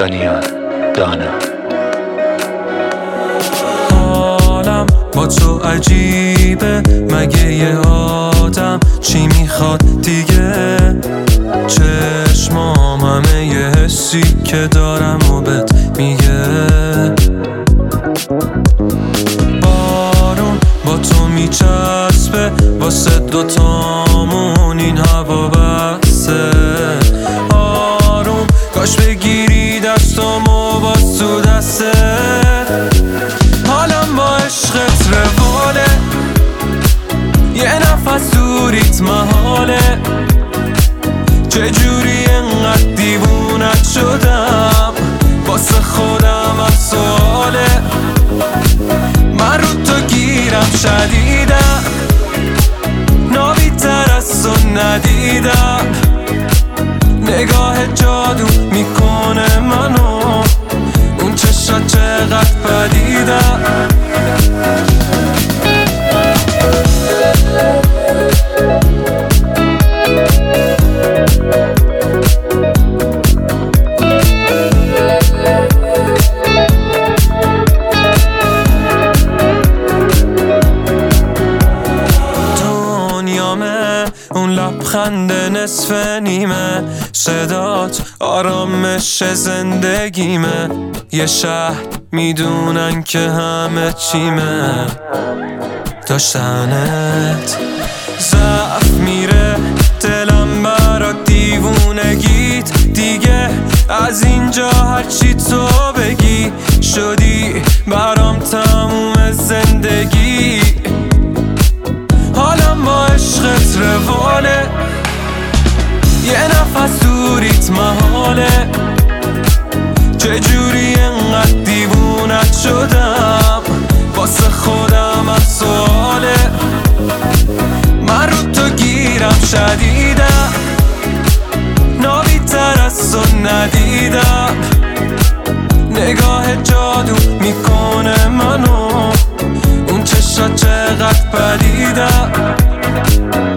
دانا حالم با تو عجیبه، مگه یه آدم چی میخواد دیگه؟ چشمام همه یه حسی که دارم و بهت میگه. بارون با تو میچسبه، واسه دوتامون این هوا بسته. آروم کاش بگیری دستامو باز تو دسته. حالم با عشقت رواله، یه نفس دوریت محاله. چجوری انقدر دیوونت شدم، واسه خودم از سواله. من رو تو گیرم شدیدم، نابی‌تر از تو ندیدم. نگاه جادو میکنه منو، اون چشات چقدر پدیدم. اون لبخند نصف نیمه، صدات آرامش زندگیمه. یه شهر میدونن که همه چیمه، داشتنت ضعف میره دلم برا دیوونگیت. دیگه از اینجا هرچی تو بگی شدی برام تموم زندگی. حالم با عشقت رواله، یه نفس دوریت محاله. چجوری انقدر دیوونت شدم، واسه خودم از سواله. من رو تو گیرم شدیدم، نابی‌تر از تو ندیدم. نگاه جادو میکنه منو، اون چشات چقدر پدیدم.